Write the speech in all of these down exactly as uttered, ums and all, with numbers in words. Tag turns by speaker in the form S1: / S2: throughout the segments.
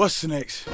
S1: What's next?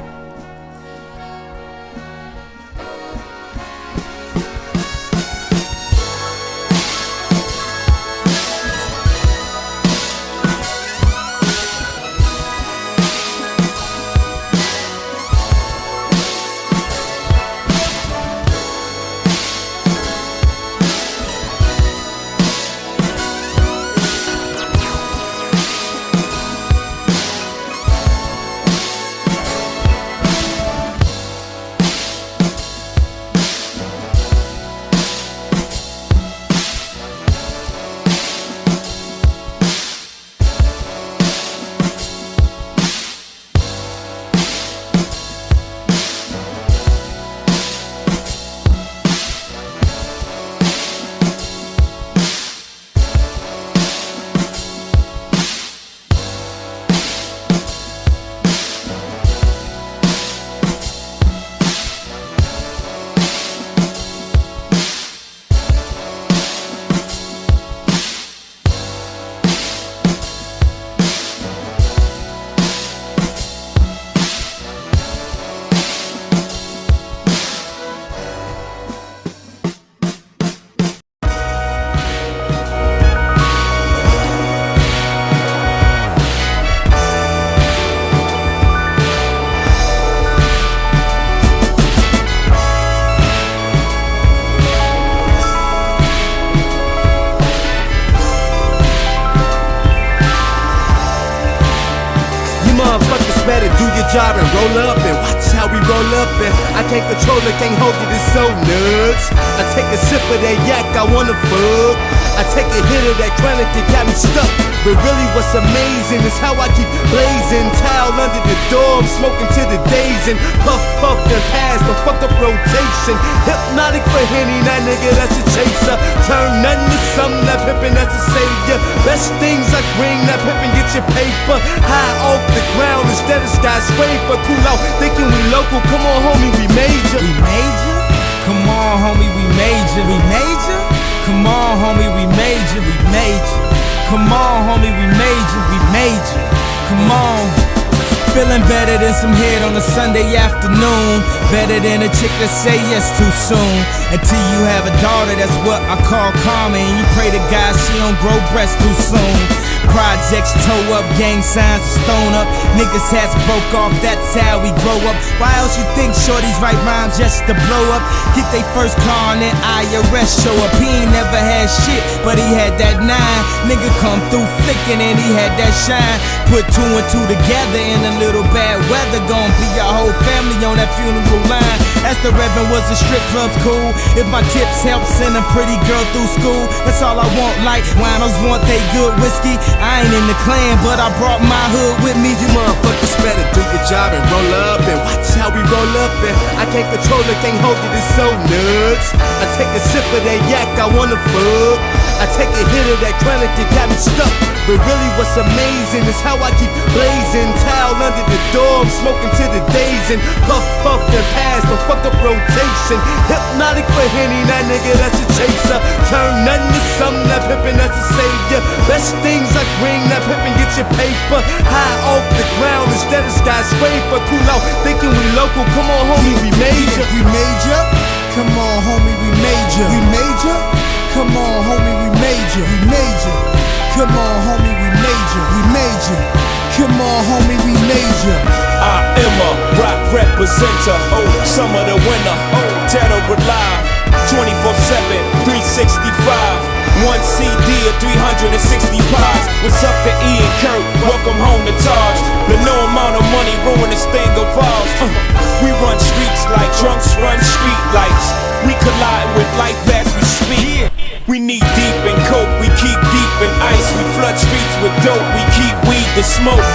S2: Better do your job and roll up and watch how we roll up. And I can't control it, can't hold it, it's so nuts. I take a sip of that yak, I wanna fuck. I take a hit of that chronic that got me stuck. But really what's amazing is how I keep blazing. Towel under the door, I'm smoking to the days. And puff, puff, and pass the fuck up rotation. Hypnotic for Henny, that nigga, that's a chaser. Turn nothing to something, that pimpin', that's a savior. Best things I bring, that pimpin', get your paper. High off the ground instead of skyscraper. Cool out, thinking we local, come on homie, we major.
S3: We major? Come on homie, we major. We major? Come on homie, we major. We major. Come on homie, we major. We major. Come on. Feeling better than some head on a Sunday afternoon. Better than a chick that say yes too soon. Until you have a daughter, that's what I call karma. And you pray to God she don't grow breasts too soon. Projects toe up, gang signs stone up. Niggas hats broke off, that's how we grow up. Why else you think shorties write rhymes just to blow up? Get they first car and then I R S show up. He ain't never had shit, but he had that nine. Nigga come through flickin' and he had that shine. Put two and two together in a little bad weather. Gon' be your whole family on that funeral line. Ask the Reverend, was the strip clubs cool? If my tips help send a pretty girl through school, that's all I want, like winos want they good whiskey. I ain't in the clan, but I brought my hood with me.
S2: You motherfuckers better do your job and roll up and watch how we roll up. And I can't control it, can't hold it, it's so nuts. I take a sip of that yak, I wanna fuck. I take a hit of that chronic that got me stuck. But really what's amazing is how I keep blazing. Towel under the door, I'm smoking to the days. And puff, puff, and pass the fuck up rotation. Hypnotic for Henny, that nigga, that's a chaser. Turn nothing to something, that pimpin', that's a savior. Best things I bring, that pimpin', get your paper. High off the ground instead of skyscraper. Cool out, thinking we local, come on homie, we major.
S3: We major? Come on homie, we major. We major? Come on homie, we major. We major. Come on homie, we major. We major. Come on homie, we major.
S4: I am a rock representer. Oh, summer the winter. Oh, Terror Alive. twenty-four seven, three sixty-five. One C D or three hundred sixty pies. What's up to E and Kurt? Welcome home to Taj. The no amount of money ruin this thing of ours. Uh, we run streets like drunks run street lights. We collide with life as we speak. We knee deep in coke, we keep deep in ice. We flood streets with dope, we keep weed to smoke.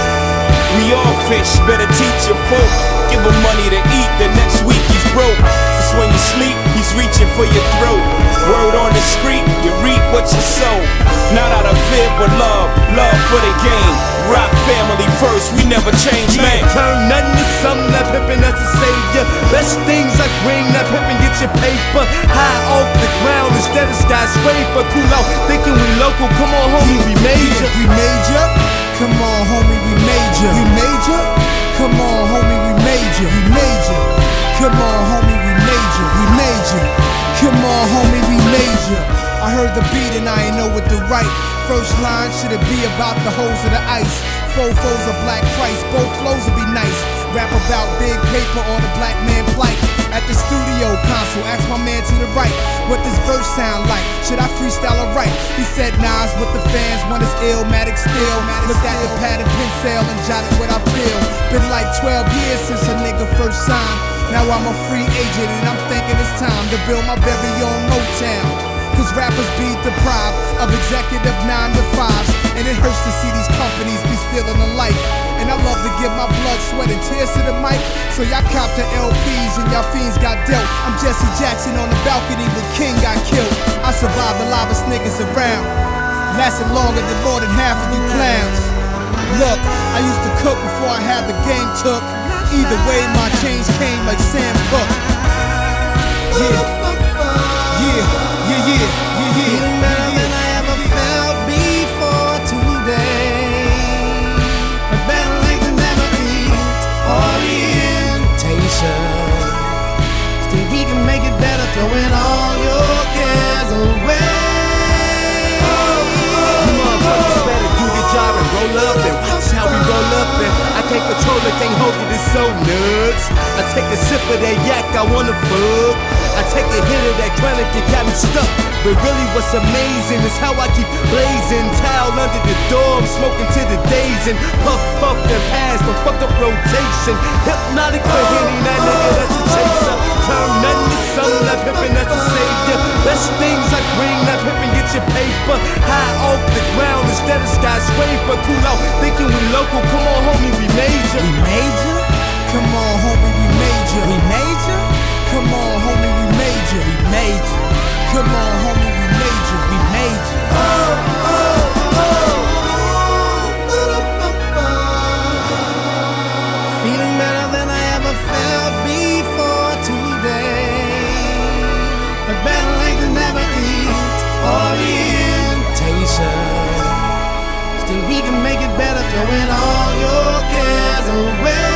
S4: We all fish, better teach your folk. Give him money to eat, the next week he's broke. Cause when you sleep, he's reaching for your throat. Word on the street, you reap what you sow. Not out of fear, but love, love for the game. Rock family first, we never change, man.
S2: Turn nothing to something, that pimpin', that's a savior. Best things I bring, that pimpin', get your paper. High off the ground instead of skyscraper. Cool out, thinking we local, come on homie, we major.
S3: We major? Come on homie, we major. We major? Come on, homie, we major, we major. Come on, homie, we major, we major. Come on, homie, we major. I heard the beat and I ain't know what to write. First line, should it be about the hoes of the ice? Four foes of black Christ, both flows would be nice. Rap about big paper or the black man plight. At the studio console, ask my man to the right, what this verse sound like? Should I freestyle or write? He said Nas with the fans, one is Illmatic still. Looked at the pad and pencil and jotted what I feel. Been like twelve years since a nigga first signed. Now I'm a free agent and I'm thinking it's time to build my very own Motown. Cause rappers be deprived of executive nine to fives, and it hurts to see these companies be stealing the life. And I love to give my blood, sweat, and tears to the mic, so y'all cop the L Ps and y'all fiends got dealt. I'm Jesse Jackson on the balcony when King got killed. I survived the livest niggas around, lasted longer than more than half of you clowns. Look, I used to cook before I had the game took. Either way, my change came like Sam Cooke. Yeah, yeah. Yeah, yeah, yeah, yeah.
S1: Feeling better than I ever felt before today. But better late than never eat. Orientation. Still we can make it better, throwing all your cares away.
S2: You motherfuckers better do your job and roll up and watch how we roll up and I can't control it, can't hold it, it's so nuts. I take a sip of that yak, I wanna fuck. I take a hit of that chronic, it got me stuck. But really what's amazing is how I keep blazing. Towel under the door, I'm smoking to the days. And puff, puff, and pass, the fuck up rotation. Hypnotic for Henny, that nigga that's a chaser. Turn nothing to something, that pimpin' that's a savior. Best things like green, that pimpin' get your paper. High off the ground instead of skyscraper. Cool out, thinking we local, come on homie, we major.
S3: We major? Come on homie, we major. We major? Come on homie, we major. We major. Come on homie, we major. We major. Oh, oh,
S1: oh. Feeling better than I ever felt before today. But better late than never eat. Orientation. Still we can make it better, throwing all your cares away.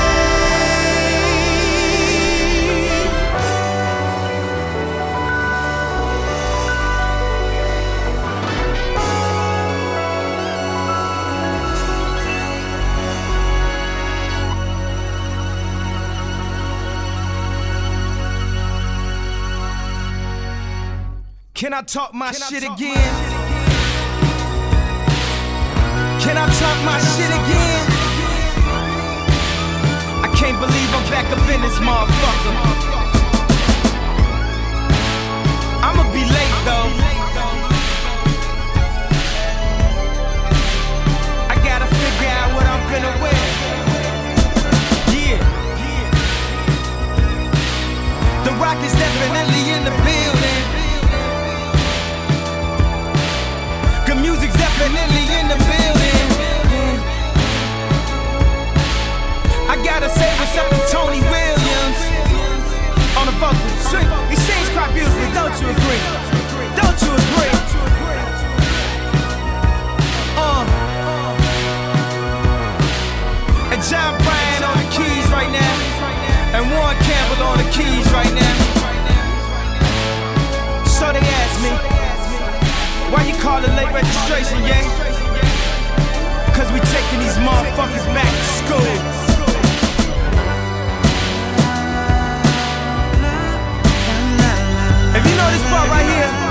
S3: Can I talk my Can shit talk again? My... Can I talk my shit again? I can't believe I'm back up in this motherfucker. I'ma be late though. I gotta figure out what I'm finna wear. Yeah. The Rock is definitely in the building. Good music's definitely in the building. I gotta say what's up to Tony Williams on the vocals. He sings quite beautifully, don't you agree? Don't you agree? Uh. And John Bryan on the keys right now, and Warren Campbell on the keys right now. So they ask me, why you call it late registration, yeah? Cause we taking these motherfuckers back to school. If you know this part right here,